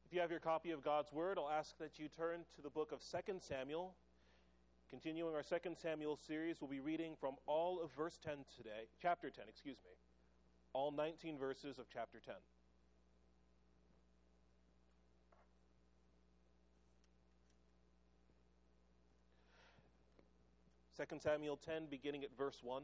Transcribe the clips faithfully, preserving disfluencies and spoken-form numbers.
If you have your copy of God's Word, I'll ask that you turn to the book of Second Samuel. Continuing our Second Samuel series, we'll be reading from all of verse ten today, chapter ten, excuse me, all nineteen verses of chapter ten. Second Samuel ten, beginning at verse one.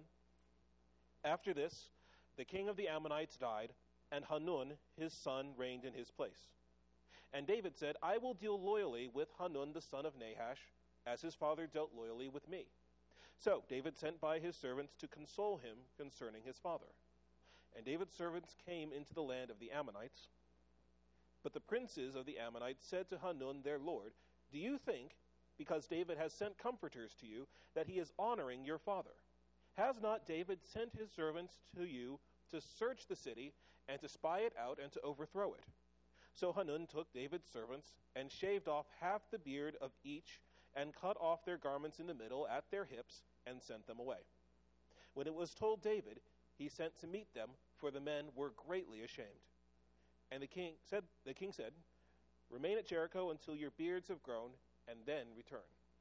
After this, the king of the Ammonites died, and Hanun, his son, reigned in his place. And David said, I will deal loyally with Hanun the son of Nahash, as his father dealt loyally with me. So David sent by his servants to console him concerning his father. And David's servants came into the land of the Ammonites. But the princes of the Ammonites said to Hanun their lord, Do you think, because David has sent comforters to you, that he is honoring your father? Has not David sent his servants to you to search the city and to spy it out and to overthrow it? So Hanun took David's servants and shaved off half the beard of each and cut off their garments in the middle at their hips and sent them away. When it was told David, he sent to meet them, for the men were greatly ashamed. And the king said, the king said, Remain at Jericho until your beards have grown, and then return.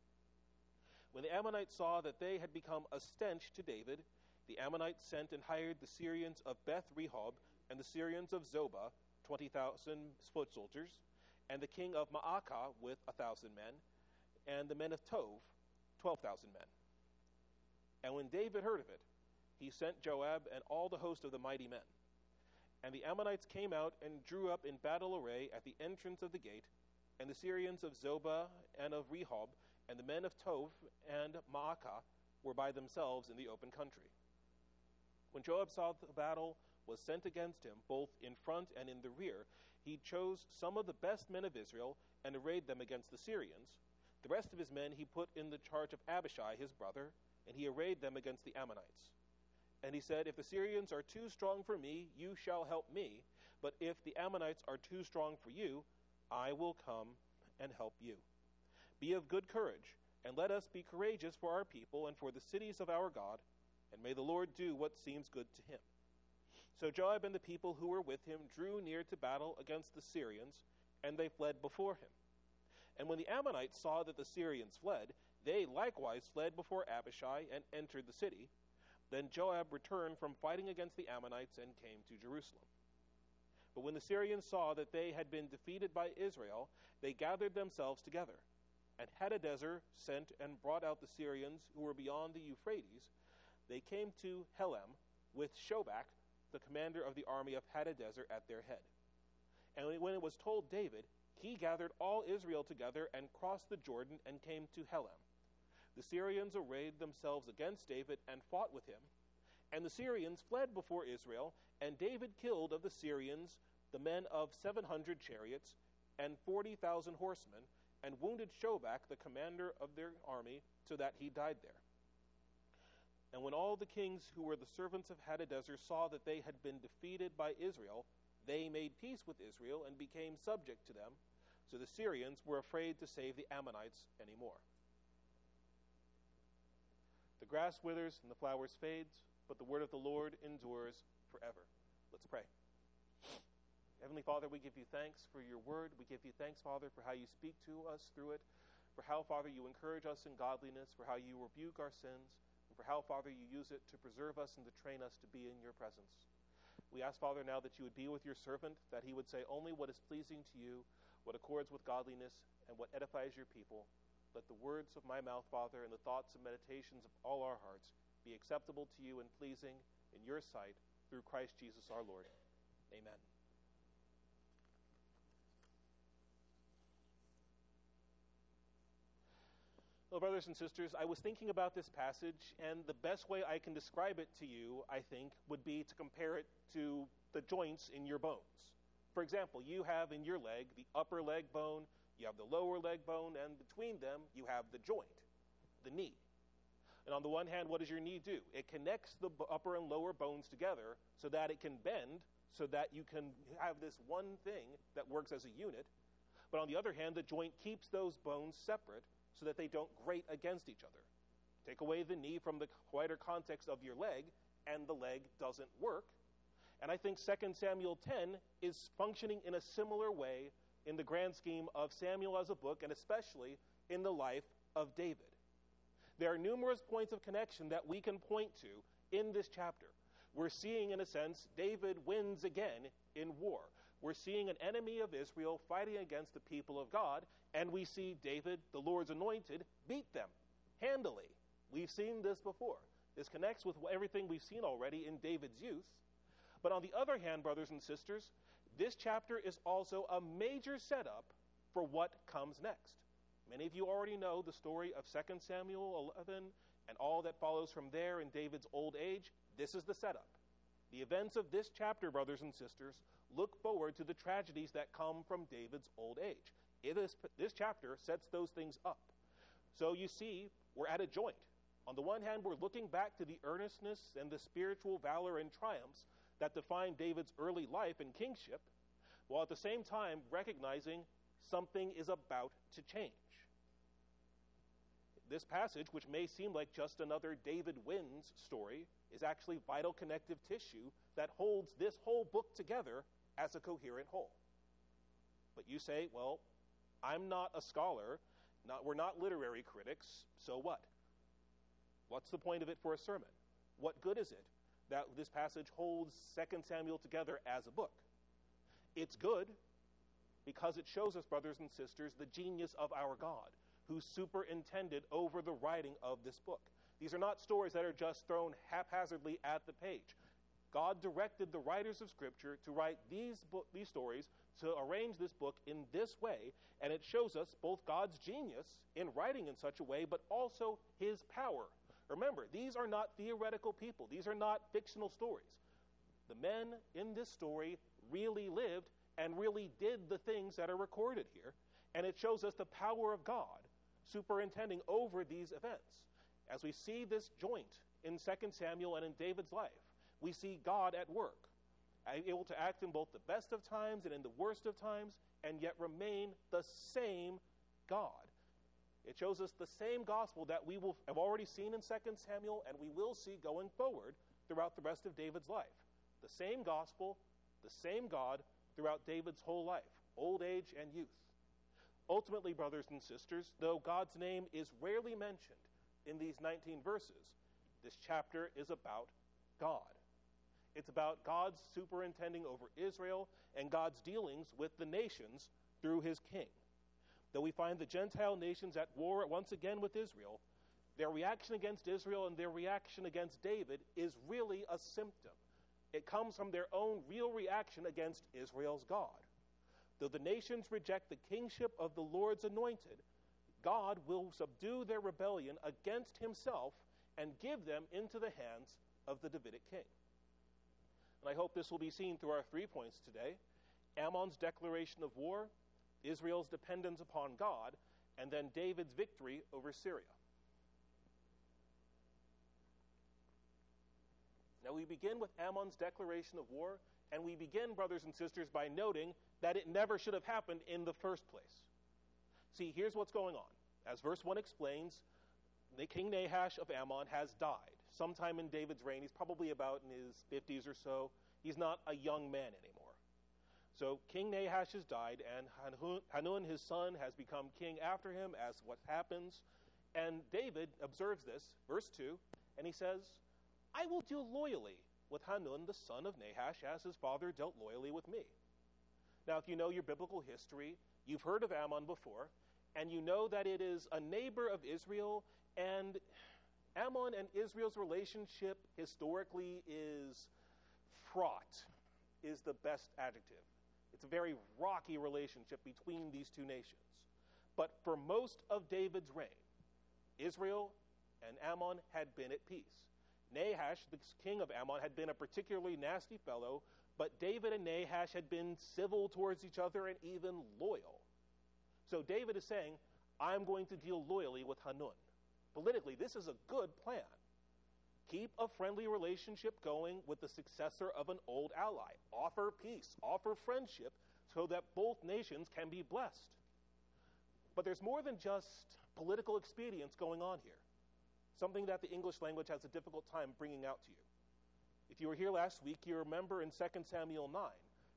When the Ammonites saw that they had become a stench to David, the Ammonites sent and hired the Syrians of Beth Rehob and the Syrians of Zobah, twenty thousand foot soldiers, and the king of Maacah with a thousand men, and the men of Tov, twelve thousand men. And when David heard of it, he sent Joab and all the host of the mighty men. And the Ammonites came out and drew up in battle array at the entrance of the gate, and the Syrians of Zobah and of Rehob, and the men of Tov and Maacah were by themselves in the open country. When Joab saw the battle was sent against him, both in front and in the rear, he chose some of the best men of Israel and arrayed them against the Syrians. The rest of his men he put in the charge of Abishai, his brother, and he arrayed them against the Ammonites. And he said, If the Syrians are too strong for me, you shall help me. But if the Ammonites are too strong for you, I will come and help you. Be of good courage, and let us be courageous for our people and for the cities of our God, and may the Lord do what seems good to him. So Joab and the people who were with him drew near to battle against the Syrians, and they fled before him. And when the Ammonites saw that the Syrians fled, they likewise fled before Abishai and entered the city. Then Joab returned from fighting against the Ammonites and came to Jerusalem. But when the Syrians saw that they had been defeated by Israel, they gathered themselves together. And Hadadezer sent and brought out the Syrians who were beyond the Euphrates. They came to Helam with Shobach, the commander of the army of Hadadezer, at their head. And when it was told David, he gathered all Israel together and crossed the Jordan and came to Helam. The Syrians arrayed themselves against David and fought with him. And the Syrians fled before Israel, and David killed of the Syrians the men of seven hundred chariots and forty thousand horsemen, and wounded Shobach, the commander of their army, so that he died there. And when all the kings who were the servants of Hadadezer saw that they had been defeated by Israel, they made peace with Israel and became subject to them. So the Syrians were afraid to save the Ammonites anymore. The grass withers and the flowers fades, but the word of the Lord endures forever. Let's pray. Heavenly Father, we give you thanks for your word. We give you thanks, Father, for how you speak to us through it, for how, Father, you encourage us in godliness, for how you rebuke our sins, and for how, Father, you use it to preserve us and to train us to be in your presence. We ask, Father, now that you would be with your servant, that he would say only what is pleasing to you, what accords with godliness, and what edifies your people. Let the words of my mouth, Father, and the thoughts and meditations of all our hearts be acceptable to you and pleasing in your sight through Christ Jesus our Lord. Amen. Well, brothers and sisters, I was thinking about this passage, and the best way I can describe it to you, I think, would be to compare it to the joints in your bones. For example, you have in your leg the upper leg bone, you have the lower leg bone, and between them you have the joint, the knee. And on the one hand, what does your knee do? It connects the upper and lower bones together so that it can bend, so that you can have this one thing that works as a unit. But on the other hand, the joint keeps those bones separate so that they don't grate against each other. Take away the knee from the wider context of your leg, and the leg doesn't work. And I think Second Samuel ten is functioning in a similar way in the grand scheme of Samuel as a book, and especially in the life of David. There are numerous points of connection that we can point to in this chapter. We're seeing, in a sense, David wins again in war. We're seeing an enemy of Israel fighting against the people of God, and we see David, the Lord's anointed, beat them handily. We've seen this before. This connects with everything we've seen already in David's youth. But on the other hand, brothers and sisters, this chapter is also a major setup for what comes next. Many of you already know the story of Second Samuel eleven and all that follows from there in David's old age. This is the setup. The events of this chapter, brothers and sisters, look forward to the tragedies that come from David's old age. It is, this chapter sets those things up. So you see, we're at a joint. On the one hand, we're looking back to the earnestness and the spiritual valor and triumphs that define David's early life and kingship, while at the same time recognizing something is about to change. This passage, which may seem like just another David wins story, is actually vital connective tissue that holds this whole book together as a coherent whole. But you say, well, I'm not a scholar, not, we're not literary critics, so what? What's the point of it for a sermon? What good is it that this passage holds Second Samuel together as a book? It's good because it shows us, brothers and sisters, the genius of our God, who superintended over the writing of this book. These are not stories that are just thrown haphazardly at the page. God directed the writers of Scripture to write these, bo- these stories, to arrange this book in this way, and it shows us both God's genius in writing in such a way, but also his power. Remember, these are not theoretical people. These are not fictional stories. The men in this story really lived and really did the things that are recorded here, and it shows us the power of God superintending over these events. As we see this joint in Second Samuel and in David's life, we see God at work, able to act in both the best of times and in the worst of times, and yet remain the same God. It shows us the same gospel that we will have already seen in Second Samuel and we will see going forward throughout the rest of David's life. The same gospel, the same God throughout David's whole life, old age and youth. Ultimately, brothers and sisters, though God's name is rarely mentioned in these nineteen verses, this chapter is about God. It's about God's superintending over Israel and God's dealings with the nations through his king. Though we find the Gentile nations at war once again with Israel, their reaction against Israel and their reaction against David is really a symptom. It comes from their own real reaction against Israel's God. Though the nations reject the kingship of the Lord's anointed, God will subdue their rebellion against himself and give them into the hands of the Davidic king. And I hope this will be seen through our three points today: Ammon's declaration of war, Israel's dependence upon God, and then David's victory over Syria. Now we begin with Ammon's declaration of war, and we begin, brothers and sisters, by noting that it never should have happened in the first place. See, here's what's going on. As verse one explains, the King Nahash of Ammon has died. Sometime in David's reign, he's probably about in his fifties or so. He's not a young man anymore. So King Nahash has died, and Hanun, his son, has become king after him, as what happens. And David observes this, verse two, and he says, I will deal loyally with Hanun, the son of Nahash, as his father dealt loyally with me. Now, if you know your biblical history, you've heard of Ammon before, and you know that it is a neighbor of Israel, and Ammon and Israel's relationship historically is fraught, is the best adjective. It's a very rocky relationship between these two nations. But for most of David's reign, Israel and Ammon had been at peace. Nahash, the king of Ammon, had been a particularly nasty fellow, but David and Nahash had been civil towards each other and even loyal. So David is saying, I'm going to deal loyally with Hanun. Politically, this is a good plan. Keep a friendly relationship going with the successor of an old ally. Offer peace, offer friendship, so that both nations can be blessed. But there's more than just political expedience going on here. Something that the English language has a difficult time bringing out to you. If you were here last week, you remember in Second Samuel nine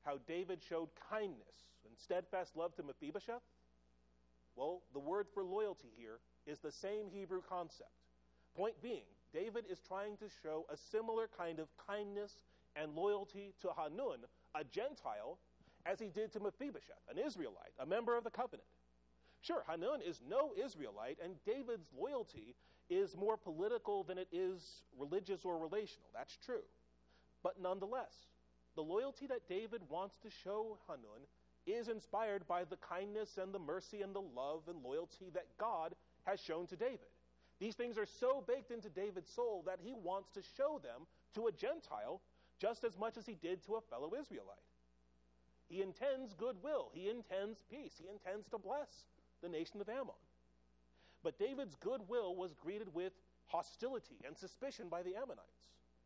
how David showed kindness and steadfast love to Mephibosheth? Well, the word for loyalty here is the same Hebrew concept. Point being, David is trying to show a similar kind of kindness and loyalty to Hanun, a Gentile, as he did to Mephibosheth, an Israelite, a member of the covenant. Sure, Hanun is no Israelite, and David's loyalty is more political than it is religious or relational. That's true. But nonetheless, the loyalty that David wants to show Hanun is inspired by the kindness and the mercy and the love and loyalty that God has shown to David. These things are so baked into David's soul that he wants to show them to a Gentile just as much as he did to a fellow Israelite. He intends goodwill. He intends peace. He intends to bless the nation of Ammon. But David's goodwill was greeted with hostility and suspicion by the Ammonites.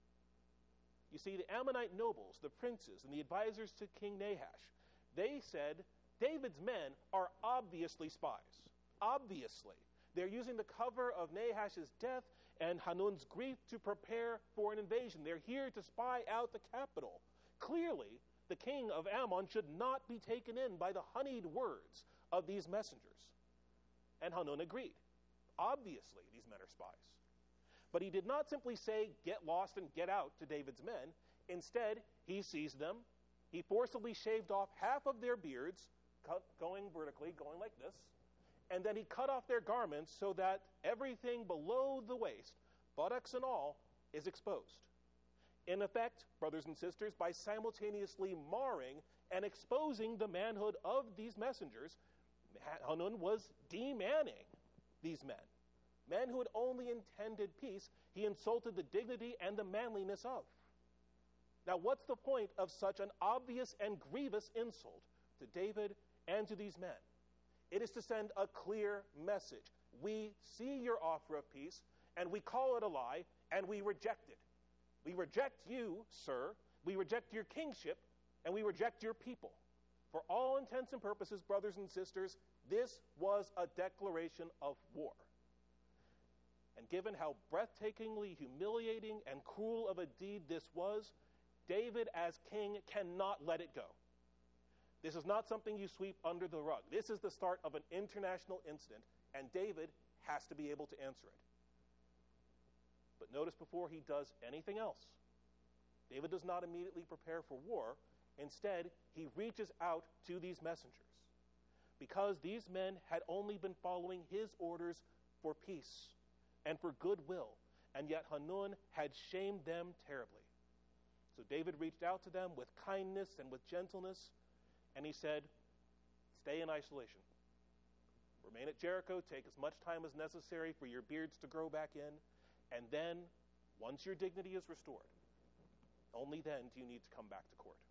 You see, the Ammonite nobles, the princes, and the advisors to King Nahash, they said, David's men are obviously spies. Obviously. They're using the cover of Nahash's death and Hanun's grief to prepare for an invasion. They're here to spy out the capital. Clearly, the king of Ammon should not be taken in by the honeyed words of these messengers. And Hanun agreed. Obviously, these men are spies. But he did not simply say, get lost and get out to David's men. Instead, he seized them. He forcibly shaved off half of their beards, cut, going vertically, going like this. And then he cut off their garments so that everything below the waist, buttocks and all, is exposed. In effect, brothers and sisters, by simultaneously marring and exposing the manhood of these messengers, Hanun was demanning these men. Men who had only intended peace, he insulted the dignity and the manliness of. Now, what's the point of such an obvious and grievous insult to David and to these men? It is to send a clear message. We see your offer of peace, and we call it a lie, and we reject it. We reject you, sir. We reject your kingship, and we reject your people. For all intents and purposes, brothers and sisters, this was a declaration of war. And given how breathtakingly humiliating and cruel of a deed this was, David as king cannot let it go. This is not something you sweep under the rug. This is the start of an international incident, and David has to be able to answer it. But notice before he does anything else, David does not immediately prepare for war. Instead, he reaches out to these messengers, because these men had only been following his orders for peace and for goodwill, and yet Hanun had shamed them terribly. So David reached out to them with kindness and with gentleness, and he said, stay in isolation. Remain at Jericho, take as much time as necessary for your beards to grow back in, and then, once your dignity is restored, only then do you need to come back to court.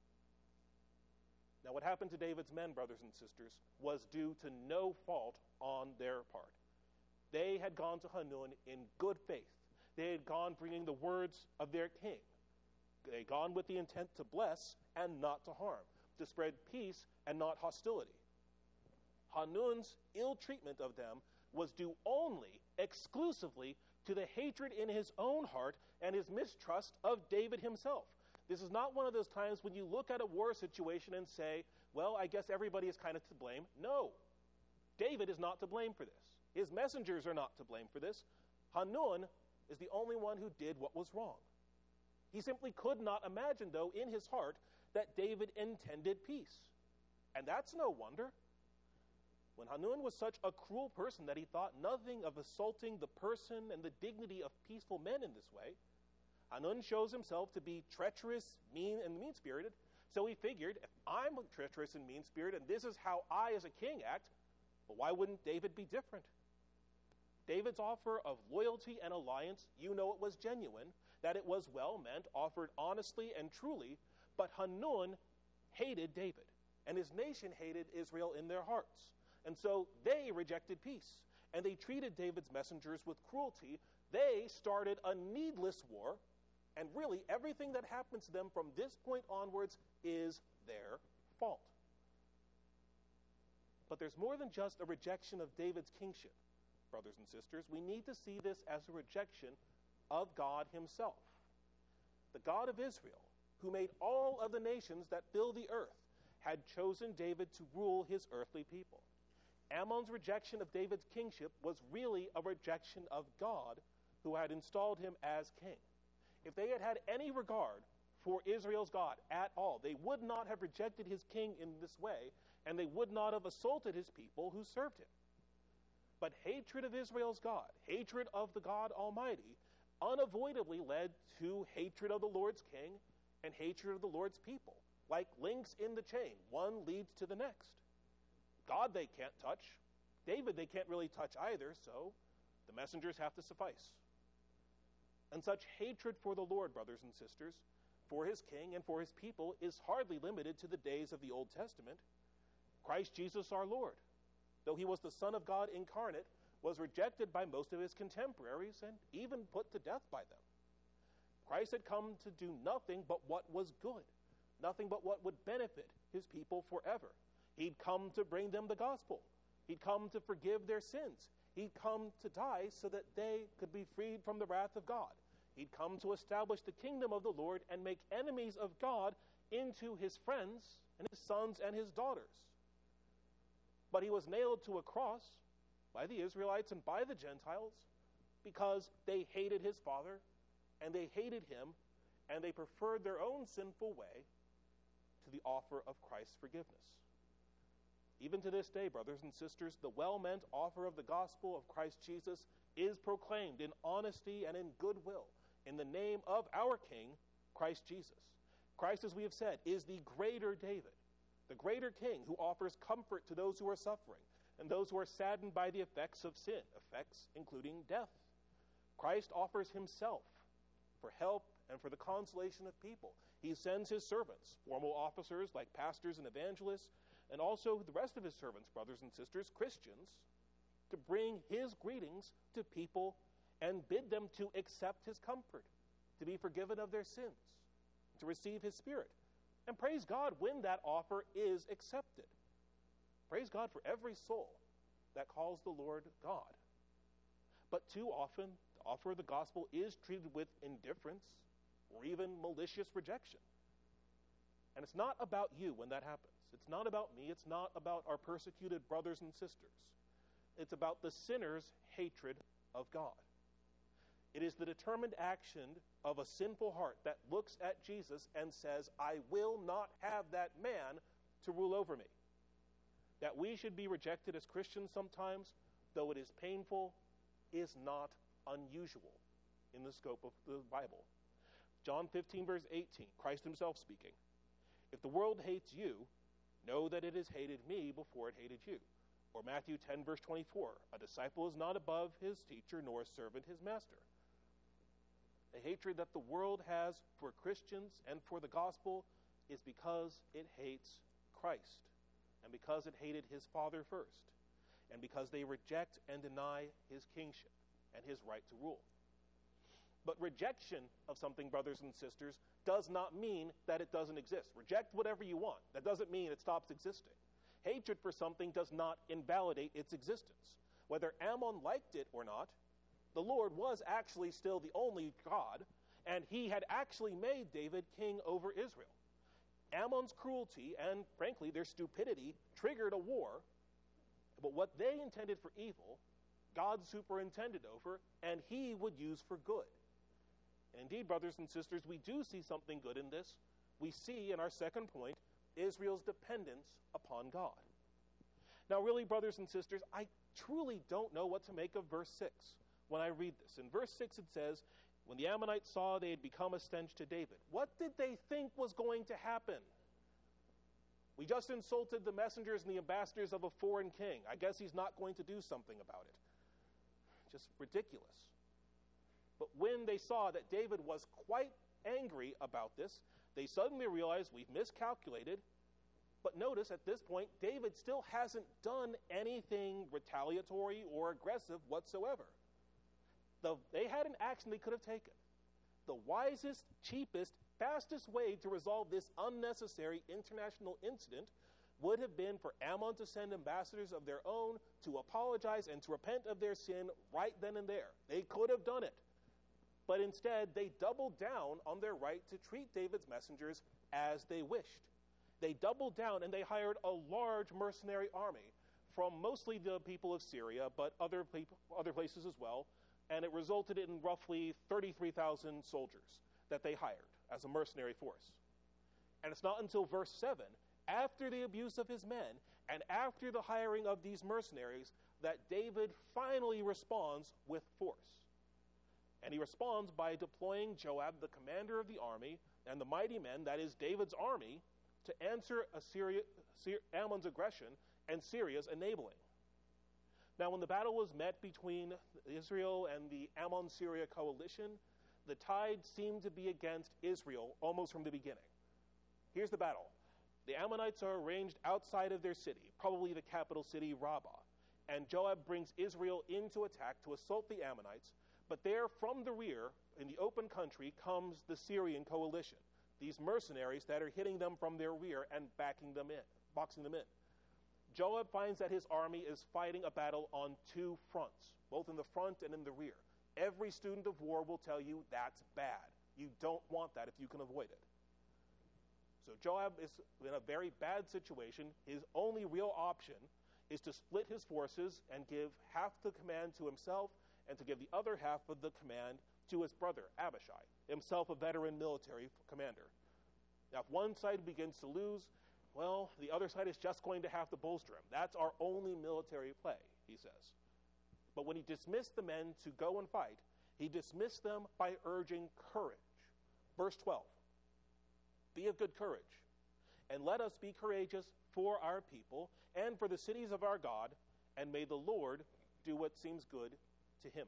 Now, what happened to David's men, brothers and sisters, was due to no fault on their part. They had gone to Hanun in good faith. They had gone bringing the words of their king. They had gone with the intent to bless and not to harm, to spread peace and not hostility. Hanun's ill treatment of them was due only, exclusively, to the hatred in his own heart and his mistrust of David himself. This is not one of those times when you look at a war situation and say, well, I guess everybody is kind of to blame. No, David is not to blame for this. His messengers are not to blame for this. Hanun is the only one who did what was wrong. He simply could not imagine, though, in his heart, that David intended peace. And that's no wonder. When Hanun was such a cruel person that he thought nothing of assaulting the person and the dignity of peaceful men in this way, Hanun shows himself to be treacherous, mean, and mean-spirited. So he figured, if I'm treacherous and mean-spirited, and this is how I as a king act, well, why wouldn't David be different? David's offer of loyalty and alliance, you know it was genuine, that it was well-meant, offered honestly and truly, but Hanun hated David, and his nation hated Israel in their hearts. And so they rejected peace, and they treated David's messengers with cruelty. They started a needless war, and really everything that happens to them from this point onwards is their fault. But there's more than just a rejection of David's kingship, brothers and sisters. We need to see this as a rejection of God himself. The God of Israel, who made all of the nations that fill the earth, had chosen David to rule his earthly people. Ammon's rejection of David's kingship was really a rejection of God, who had installed him as king. If they had had any regard for Israel's God at all, they would not have rejected his king in this way, and they would not have assaulted his people who served him. But hatred of Israel's God, hatred of the God Almighty, unavoidably led to hatred of the Lord's king and hatred of the Lord's people. Like links in the chain, one leads to the next. God they can't touch. David they can't really touch either, so the messengers have to suffice. And such hatred for the Lord, brothers and sisters, for his king and for his people, is hardly limited to the days of the Old Testament. Christ Jesus our Lord, though he was the Son of God incarnate, was rejected by most of his contemporaries and even put to death by them. Christ had come to do nothing but what was good, nothing but what would benefit his people forever. He'd come to bring them the gospel. He'd come to forgive their sins. He'd come to die so that they could be freed from the wrath of God. He'd come to establish the kingdom of the Lord and make enemies of God into his friends and his sons and his daughters. But he was nailed to a cross by the Israelites and by the Gentiles because they hated his Father and they hated him and they preferred their own sinful way to the offer of Christ's forgiveness. Even to this day, brothers and sisters, the well-meant offer of the gospel of Christ Jesus is proclaimed in honesty and in goodwill in the name of our King, Christ Jesus. Christ, as we have said, is the greater David, the greater King who offers comfort to those who are suffering and those who are saddened by the effects of sin, effects including death. Christ offers himself for help and for the consolation of people. He sends his servants, formal officers like pastors and evangelists, and also the rest of his servants, brothers and sisters, Christians, to bring his greetings to people and bid them to accept his comfort, to be forgiven of their sins, to receive his Spirit. And praise God when that offer is accepted. Praise God for every soul that calls the Lord God. But too often, the offer of the gospel is treated with indifference or even malicious rejection. And it's not about you when that happens. It's not about me. It's not about our persecuted brothers and sisters. It's about the sinner's hatred of God. It is the determined action of a sinful heart that looks at Jesus and says, I will not have that man to rule over me. That we should be rejected as Christians sometimes, though it is painful, is not unusual in the scope of the Bible. John fifteen, verse eighteen, Christ himself speaking. If the world hates you, know that it has hated me before it hated you. Or Matthew ten, verse twenty-four, a disciple is not above his teacher, nor a servant his master. The hatred that the world has for Christians and for the gospel is because it hates Christ, and because it hated his Father first, and because they reject and deny his kingship and his right to rule. But rejection of something, brothers and sisters, does not mean that it doesn't exist. Reject whatever you want. That doesn't mean it stops existing. Hatred for something does not invalidate its existence. Whether Ammon liked it or not, the Lord was actually still the only God, and he had actually made David king over Israel. Ammon's cruelty and, frankly, their stupidity triggered a war, but what they intended for evil, God superintended over, and he would use for good. Indeed, brothers and sisters, we do see something good in this. We see, in our second point, Israel's dependence upon God. Now, really, brothers and sisters, I truly don't know what to make of verse six when I read this. In verse six it says, when the Ammonites saw they had become a stench to David, what did they think was going to happen? We just insulted the messengers and the ambassadors of a foreign king. I guess he's not going to do something about it. Just ridiculous. But when they saw that David was quite angry about this, they suddenly realized we've miscalculated. But notice at this point, David still hasn't done anything retaliatory or aggressive whatsoever. The, they had an action they could have taken. The wisest, cheapest, fastest way to resolve this unnecessary international incident would have been for Ammon to send ambassadors of their own to apologize and to repent of their sin right then and there. They could have done it. But instead, they doubled down on their right to treat David's messengers as they wished. they doubled down and they hired a large mercenary army from mostly the people of Syria, but other, people, other places as well, and it resulted in roughly thirty-three thousand soldiers that they hired as a mercenary force. And it's not until verse seven, after the abuse of his men and after the hiring of these mercenaries, that David finally responds with force. And he responds by deploying Joab, the commander of the army, and the mighty men, that is David's army, to answer Assyria, Ammon's aggression and Syria's enabling. Now, when the battle was met between Israel and the Ammon-Syria coalition, the tide seemed to be against Israel almost from the beginning. Here's the battle. The Ammonites are arranged outside of their city, probably the capital city, Rabbah, and Joab brings Israel into attack to assault the Ammonites, but there from the rear, in the open country, comes the Syrian coalition, these mercenaries that are hitting them from their rear and backing them in, boxing them in. Joab finds that his army is fighting a battle on two fronts, both in the front and in the rear. Every student of war will tell you that's bad. You don't want that if you can avoid it. So Joab is in a very bad situation. His only real option is to split his forces and give half the command to himself and to give the other half of the command to his brother, Abishai, himself a veteran military commander. Now, if one side begins to lose, well, the other side is just going to have to bolster him. That's our only military play, he says. But when he dismissed the men to go and fight, he dismissed them by urging courage. Verse twelve, be of good courage, and let us be courageous for our people and for the cities of our God, and may the Lord do what seems good to him.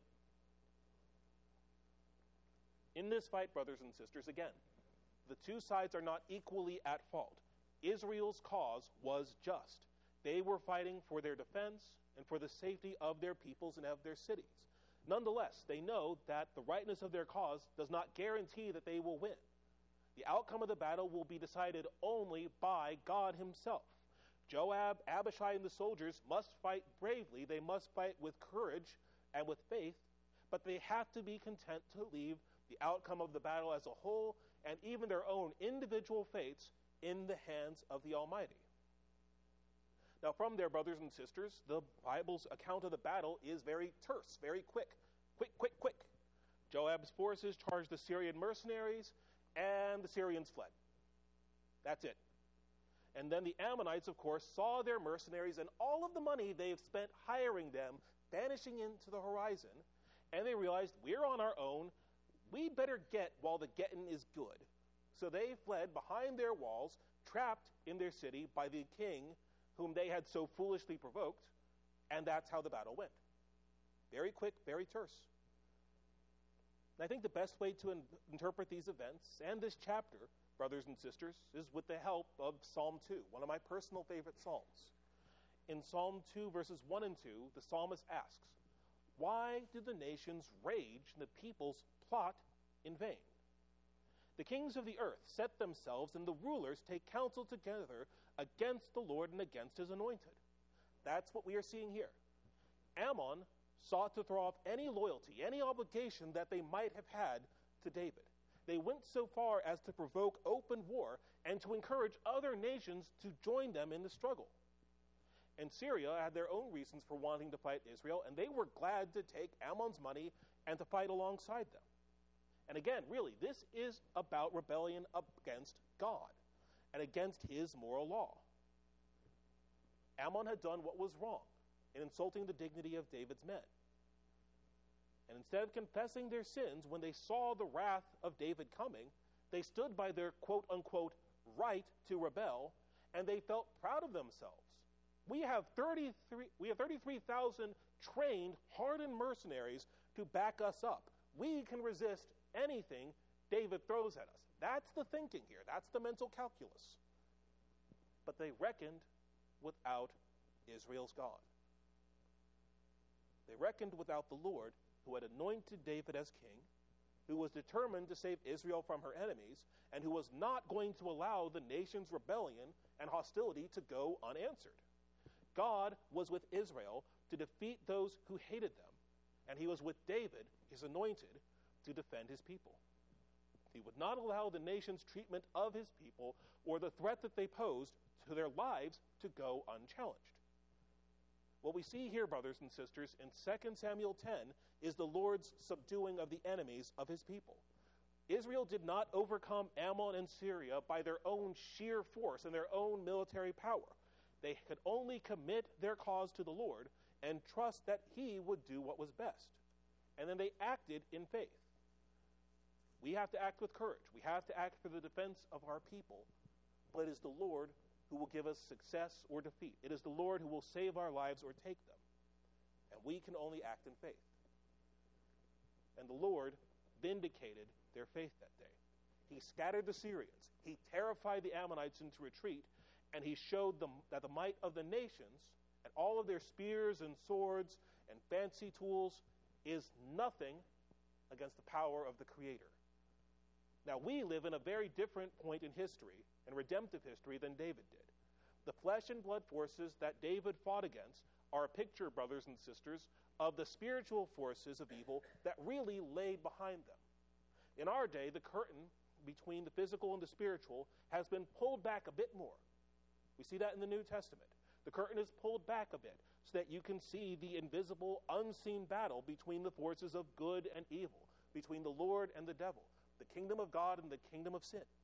In this fight, brothers and sisters, again, the two sides are not equally at fault. Israel's cause was just. They were fighting for their defense and for the safety of their peoples and of their cities. Nonetheless, they know that the rightness of their cause does not guarantee that they will win. The outcome of the battle will be decided only by God himself. Joab, Abishai, and the soldiers must fight bravely. They must fight with courage and with faith, but they have to be content to leave the outcome of the battle as a whole and even their own individual fates in the hands of the Almighty. Now, from there, brothers and sisters, the Bible's account of the battle is very terse, very quick. Quick, quick, quick. Joab's forces charged the Syrian mercenaries, and the Syrians fled. That's it. And then the Ammonites, of course, saw their mercenaries and all of the money they've spent hiring them vanishing into the horizon, and they realized, we're on our own. We better get while the getting is good. So they fled behind their walls, trapped in their city by the king whom they had so foolishly provoked, and that's how the battle went. Very quick, very terse. And I think the best way to in- interpret these events and this chapter, brothers and sisters, is with the help of Psalm two, one of my personal favorite psalms. In Psalm two, verses one and two, the psalmist asks, why do the nations rage and the peoples plot in vain? The kings of the earth set themselves, and the rulers take counsel together against the Lord and against his anointed. That's what we are seeing here. Ammon sought to throw off any loyalty, any obligation that they might have had to David. They went so far as to provoke open war and to encourage other nations to join them in the struggle. And Syria had their own reasons for wanting to fight Israel, and they were glad to take Ammon's money and to fight alongside them. And again, really, this is about rebellion against God and against his moral law. Ammon had done what was wrong in insulting the dignity of David's men. And instead of confessing their sins, when they saw the wrath of David coming, they stood by their quote-unquote right to rebel, and they felt proud of themselves. We have thirty-three, we have thirty-three thousand trained, hardened mercenaries to back us up. We can resist anything David throws at us. That's the thinking here. That's the mental calculus. But they reckoned without Israel's God. They reckoned without the Lord, who had anointed David as king, who was determined to save Israel from her enemies, and who was not going to allow the nation's rebellion and hostility to go unanswered. God was with Israel to defeat those who hated them, and he was with David, his anointed, to defend his people. He would not allow the nation's treatment of his people or the threat that they posed to their lives to go unchallenged. What we see here, brothers and sisters, in Second Samuel ten is the Lord's subduing of the enemies of his people. Israel did not overcome Ammon and Syria by their own sheer force and their own military power. They could only commit their cause to the Lord and trust that he would do what was best. And then they acted in faith. We have to act with courage. We have to act for the defense of our people. But it is the Lord who will give us success or defeat. It is the Lord who will save our lives or take them. And we can only act in faith. And the Lord vindicated their faith that day. He scattered the Syrians. He terrified the Ammonites into retreat. And he showed them that the might of the nations and all of their spears and swords and fancy tools is nothing against the power of the Creator. Now, we live in a very different point in history, in redemptive history, than David did. The flesh and blood forces that David fought against are a picture, brothers and sisters, of the spiritual forces of evil that really laid behind them. In our day, the curtain between the physical and the spiritual has been pulled back a bit more. We see that in the New Testament. The curtain is pulled back a bit so that you can see the invisible, unseen battle between the forces of good and evil, between the Lord and the devil, the kingdom of God and the kingdom of sin.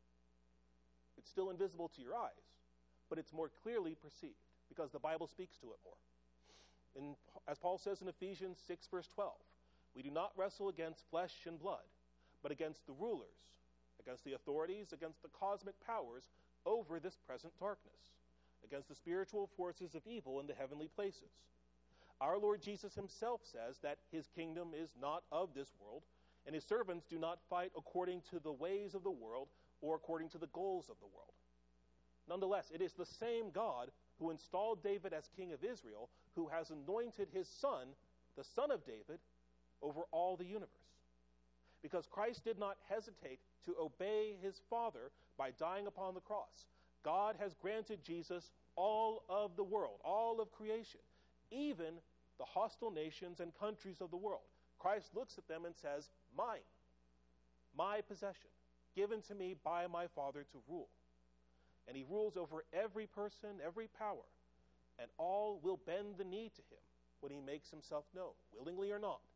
It's still invisible to your eyes, but it's more clearly perceived because the Bible speaks to it more. In, as Paul says in Ephesians six, verse twelve, we do not wrestle against flesh and blood, but against the rulers, against the authorities, against the cosmic powers over this present darkness, against the spiritual forces of evil in the heavenly places. Our Lord Jesus himself says that his kingdom is not of this world, and his servants do not fight according to the ways of the world or according to the goals of the world. Nonetheless, it is the same God who installed David as king of Israel, who has anointed his son, the son of David, over all the universe. Because Christ did not hesitate to obey his Father by dying upon the cross, God has granted Jesus all of the world, all of creation, even the hostile nations and countries of the world. Christ looks at them and says, mine, my possession, given to me by my Father to rule. And he rules over every person, every power, and all will bend the knee to him when he makes himself known, willingly or not.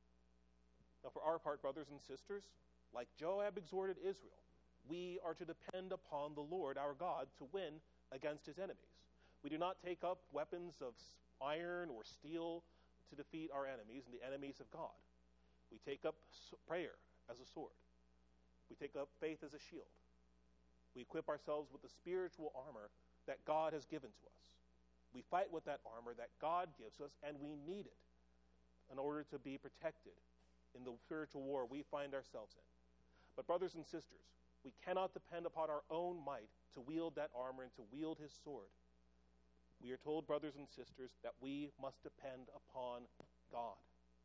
Now, for our part, brothers and sisters, like Joab exhorted Israel, we are to depend upon the Lord our God to win against his enemies. We do not take up weapons of iron or steel to defeat our enemies and the enemies of God. We take up prayer as a sword. We take up faith as a shield. We equip ourselves with the spiritual armor that God has given to us. We fight with that armor that God gives us, and we need it in order to be protected in the spiritual war we find ourselves in. But brothers and sisters, we cannot depend upon our own might to wield that armor and to wield his sword. We are told, brothers and sisters, that we must depend upon God.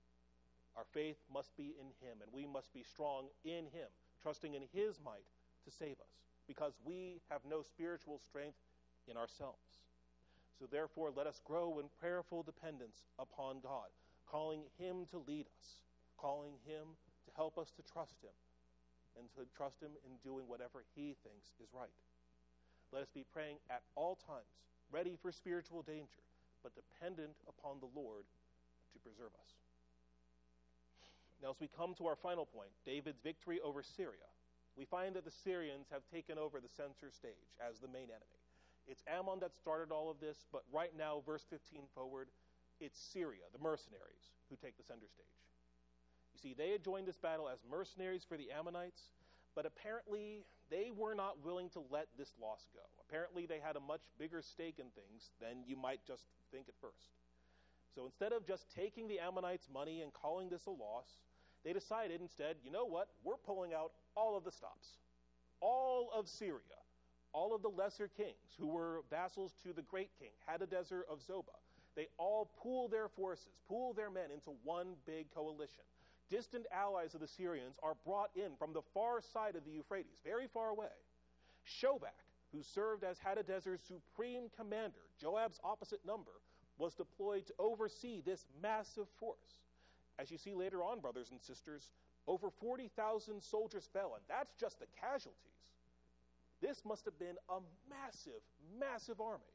Our faith must be in him, and we must be strong in him, trusting in his might to save us, because we have no spiritual strength in ourselves. So therefore, let us grow in prayerful dependence upon God, calling him to lead us, calling him to help us to trust him, and to trust him in doing whatever he thinks is right. Let us be praying at all times, ready for spiritual danger, but dependent upon the Lord to preserve us. Now, as we come to our final point, David's victory over Syria, we find that the Syrians have taken over the center stage as the main enemy. It's Ammon that started all of this, but right now, verse fifteen forward, it's Syria, the mercenaries, who take the center stage. You see, they had joined this battle as mercenaries for the Ammonites, but apparently they were not willing to let this loss go. Apparently they had a much bigger stake in things than you might just think at first. So instead of just taking the Ammonites' money and calling this a loss, they decided instead, you know what, we're pulling out all of the stops. All of Syria, all of the lesser kings who were vassals to the great king, Hadadezer of Zobah, they all pool their forces, pool their men into one big coalition. Distant allies of the Syrians are brought in from the far side of the Euphrates, very far away. Shobak, who served as Hadadezer's supreme commander, Joab's opposite number, was deployed to oversee this massive force. As you see later on, brothers and sisters, Over forty thousand soldiers fell, and that's just the casualties. This must have been a massive, massive army.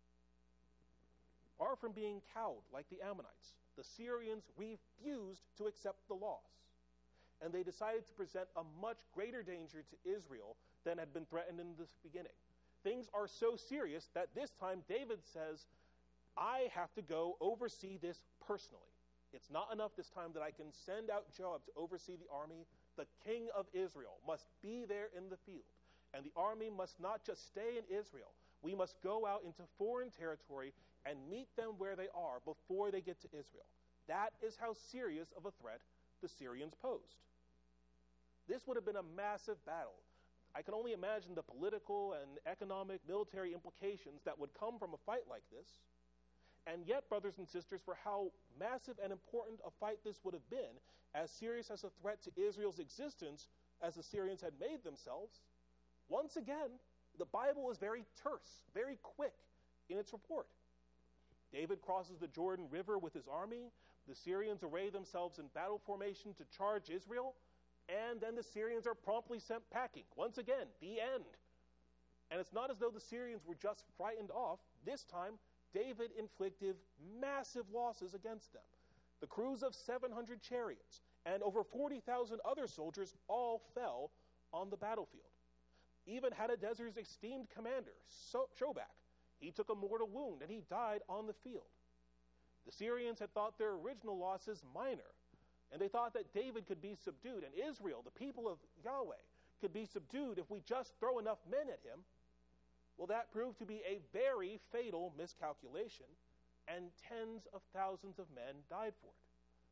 Far from being cowed like the Ammonites, the Syrians refused to accept the loss, and they decided to present a much greater danger to Israel than had been threatened in the beginning. Things are so serious that this time David says, I have to go oversee this personally. It's not enough this time that I can send out Joab to oversee the army. The king of Israel must be there in the field, and the army must not just stay in Israel. We must go out into foreign territory and meet them where they are before they get to Israel. That is how serious of a threat the Syrians posed. This would have been a massive battle. I can only imagine the political and economic, military implications that would come from a fight like this. And yet, brothers and sisters, for how massive and important a fight this would have been, as serious as a threat to Israel's existence as the Syrians had made themselves, once again, the Bible is very terse, very quick in its report. David crosses the Jordan River with his army. The Syrians array themselves in battle formation to charge Israel, and then the Syrians are promptly sent packing. Once again, the end. And it's not as though the Syrians were just frightened off. This time, David inflicted massive losses against them. The crews of seven hundred chariots and over forty thousand other soldiers all fell on the battlefield. Even Hadadezer's esteemed commander, so- Shobak, he took a mortal wound and he died on the field. The Syrians had thought their original losses minor, and they thought that David could be subdued, and Israel, the people of Yahweh, could be subdued if we just throw enough men at him. Well, that proved to be a very fatal miscalculation, and tens of thousands of men died for it.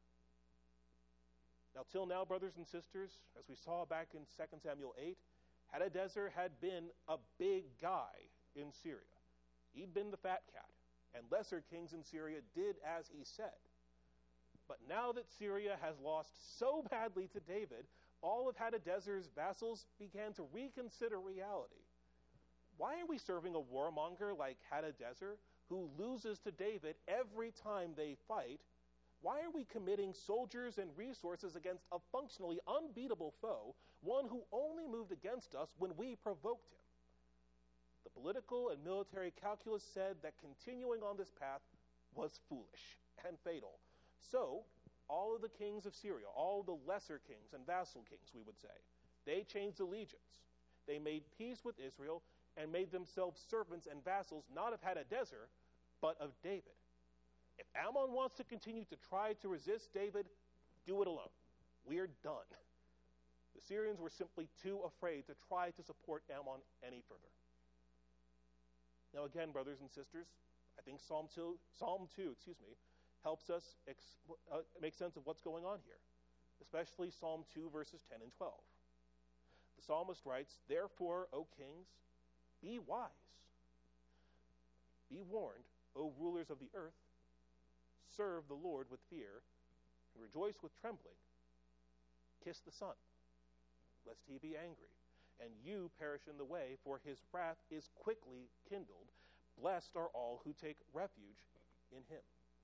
Now, till now, brothers and sisters, as we saw back in Second Samuel eight, Hadadezer had been a big guy in Syria. He'd been the fat cat, and lesser kings in Syria did as he said. But now that Syria has lost so badly to David, all of Hadadezer's vassals began to reconsider reality. Why are we serving a warmonger like Hadadezer, who loses to David every time they fight? Why are we committing soldiers and resources against a functionally unbeatable foe, one who only moved against us when we provoked him? The political and military calculus said that continuing on this path was foolish and fatal. So, all of the kings of Syria, all the lesser kings and vassal kings, we would say, they changed allegiance. They made peace with Israel and made themselves servants and vassals not of Hadadezer, but of David. If Ammon wants to continue to try to resist David, do it alone. We're done. The Syrians were simply too afraid to try to support Ammon any further. Now again, brothers and sisters, I think Psalm two, Psalm two, excuse me, helps us expl- uh, make sense of what's going on here, especially Psalm two, verses ten and twelve. The psalmist writes, "Therefore, O kings, be wise. Be warned, O rulers of the earth. Serve the Lord with fear, and rejoice with trembling. Kiss the Son, lest he be angry, and you perish in the way, for his wrath is quickly kindled. Blessed are all who take refuge in him."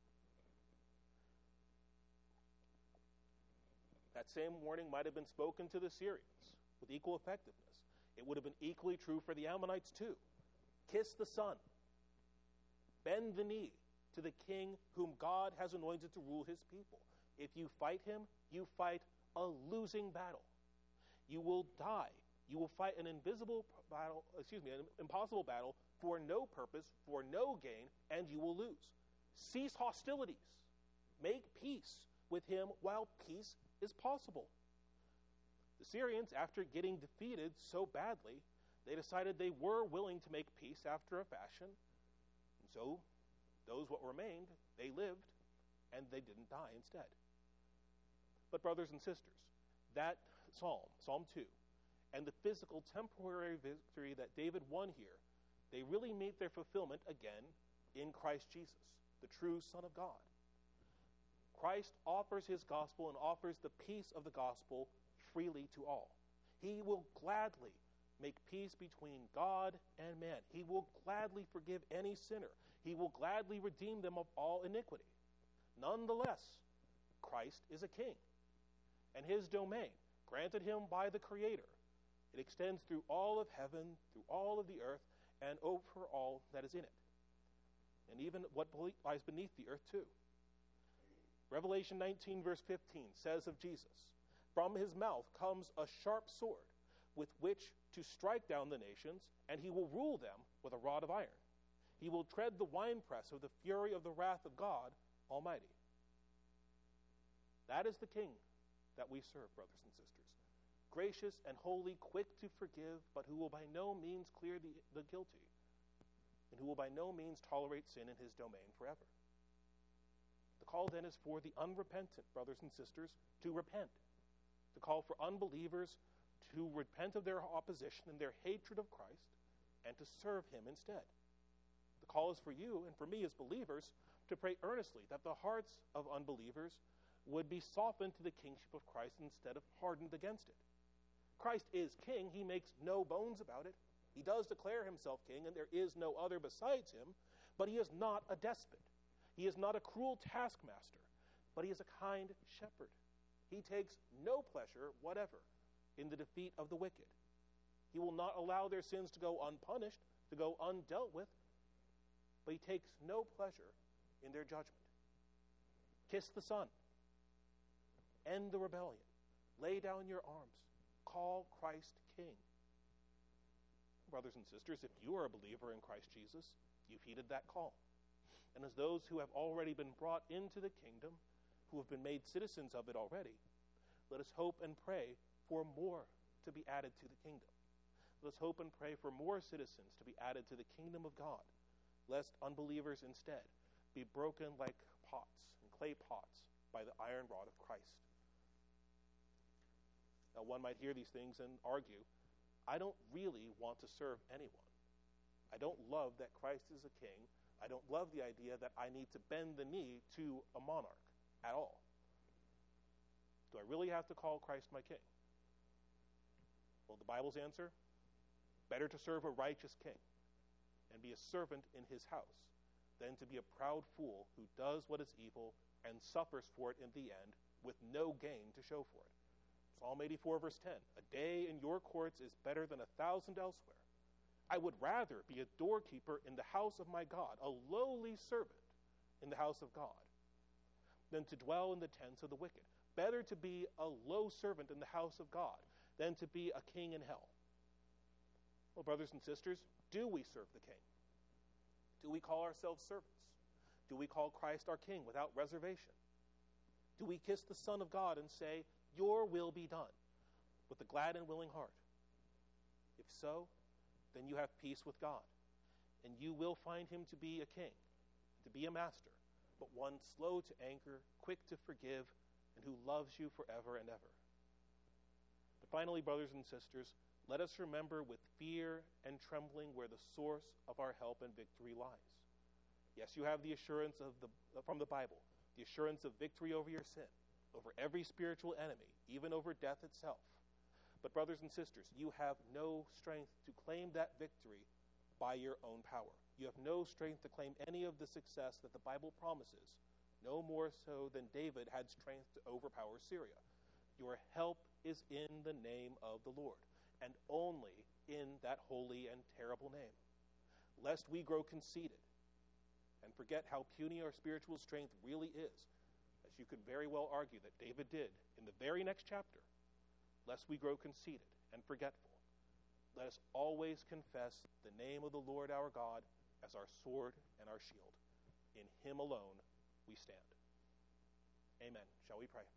That same warning might have been spoken to the Syrians with equal effectiveness. It would have been equally true for the Ammonites too. Kiss the Son. Bend the knee to the king whom God has anointed to rule his people. If you fight him, you fight a losing battle. You will die. You will fight an invisible battle, excuse me, an impossible battle for no purpose, for no gain, and you will lose. Cease hostilities. Make peace with him while peace is possible. The Syrians, after getting defeated so badly, they decided they were willing to make peace after a fashion. And so, those what remained, they lived, and they didn't die instead. But brothers and sisters, that psalm, Psalm two, and the physical temporary victory that David won here, they really meet their fulfillment again in Christ Jesus, the true Son of God. Christ offers his gospel and offers the peace of the gospel freely to all. He will gladly make peace between God and man. He will gladly forgive any sinner. He will gladly redeem them of all iniquity. Nonetheless, Christ is a king. and his domain, granted him by the Creator. It extends through all of heaven, through all of the earth, and over all that is in it, and even what lies beneath the earth too. Revelation nineteen, verse fifteen says of Jesus, "From his mouth comes a sharp sword, with which to strike down the nations, and he will rule them with a rod of iron. He will tread the winepress of the fury of the wrath of God Almighty." That is the King that we serve, brothers and sisters. Gracious and holy, quick to forgive, but who will by no means clear the, the guilty, and who will by no means tolerate sin in his domain forever. The call then is for the unrepentant, brothers and sisters, to repent. The call for unbelievers to repent of their opposition and their hatred of Christ and to serve him instead. The call is for you and for me as believers to pray earnestly that the hearts of unbelievers would be softened to the kingship of Christ instead of hardened against it. Christ is king. He makes no bones about it. He does declare himself king, and there is no other besides him, but he is not a despot. He is not a cruel taskmaster, but he is a kind shepherd. He takes no pleasure whatever in the defeat of the wicked. He will not allow their sins to go unpunished, to go undealt with, but he takes no pleasure in their judgment. Kiss the Son. End the rebellion. Lay down your arms. Call Christ King. Brothers and sisters, if you are a believer in Christ Jesus, you've heeded that call. And as those who have already been brought into the kingdom, who have been made citizens of it already, let us hope and pray for more to be added to the kingdom. Let us hope and pray for more citizens to be added to the kingdom of God, lest unbelievers instead be broken like pots and clay pots by the iron rod of Christ. Now, one might hear these things and argue, I don't really want to serve anyone. I don't love that Christ is a king. I don't love the idea that I need to bend the knee to a monarch at all. Do I really have to call Christ my king? Well, the Bible's answer, better to serve a righteous king and be a servant in his house than to be a proud fool who does what is evil and suffers for it in the end with no gain to show for it. Psalm eighty-four, verse ten, "A day in your courts is better than a thousand elsewhere. I would rather be a doorkeeper in the house of my God, a lowly servant in the house of God, than to dwell in the tents of the wicked. Better to be a low servant in the house of God than to be a king in hell." Well, brothers and sisters, do we serve the king? Do we call ourselves servants? Do we call Christ our king without reservation? Do we kiss the Son of God and say, "Your will be done," with a glad and willing heart? If so, then you have peace with God, and you will find him to be a king, to be a master, but one slow to anger, quick to forgive, and who loves you forever and ever. But finally, brothers and sisters, let us remember with fear and trembling where the source of our help and victory lies. Yes, you have the assurance of the, from the Bible, the assurance of victory over your sin, over every spiritual enemy, even over death itself. But brothers and sisters, you have no strength to claim that victory by your own power. You have no strength to claim any of the success that the Bible promises, no more so than David had strength to overpower Syria. Your help is in the name of the Lord, and only in that holy and terrible name. Lest we grow conceited and forget how puny our spiritual strength really is, as you could very well argue that David did in the very next chapter, lest we grow conceited and forgetful, let us always confess the name of the Lord our God as our sword and our shield. In him alone we stand. Amen. Shall we pray?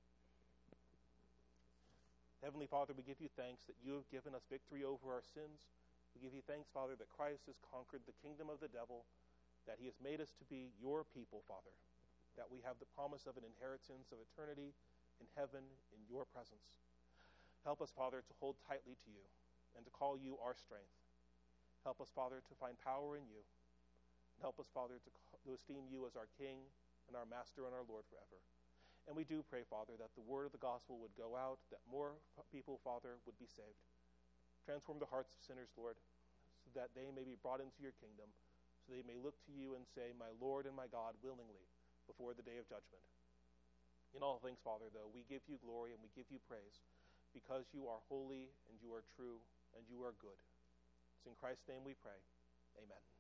Heavenly Father, we give you thanks that you have given us victory over our sins. We give you thanks, Father, that Christ has conquered the kingdom of the devil, that he has made us to be your people, Father, that we have the promise of an inheritance of eternity in heaven in your presence. Help us, Father, to hold tightly to you and to call you our strength. Help us, Father, to find power in you. Help us, Father, to, to esteem you as our King and our Master and our Lord forever. And we do pray, Father, that the word of the gospel would go out, that more people, Father, would be saved. Transform the hearts of sinners, Lord, so that they may be brought into your kingdom, so they may look to you and say, "My Lord and my God," willingly before the day of judgment. In all things, Father, though, we give you glory and we give you praise because you are holy and you are true and you are good. It's in Christ's name we pray. Amen.